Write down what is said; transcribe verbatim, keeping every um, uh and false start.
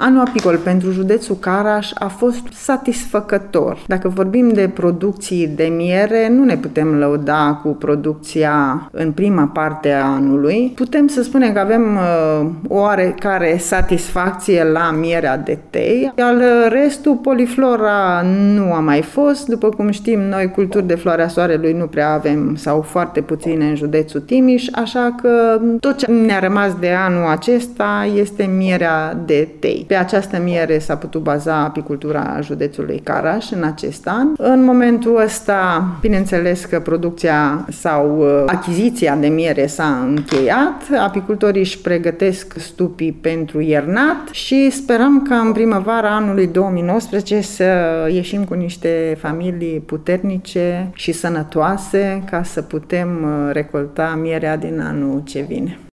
Anul apicol pentru județul Caraș a fost satisfăcător. Dacă vorbim de producții de miere, nu ne putem lăuda cu producția în prima parte a anului. Putem să spunem că avem uh, o oarecare satisfacție la mierea de tei, iar restul, poliflora, nu a mai fost. După cum știm, noi culturi de floarea soarelui nu prea avem sau foarte puține în județul Timiș, așa că tot ce ne-a rămas de anul acesta este mierea de tei. Pe această miere s-a putut baza apicultura județului Caraș în acest an. În momentul ăsta, bineînțeles că producția sau achiziția de miere s-a încheiat, apicultorii își pregătesc stupii pentru iernat și sperăm că în primăvara anului două mii nouăsprezece să ieșim cu niște familii puternice și sănătoase ca să putem recolta mierea din anul ce vine.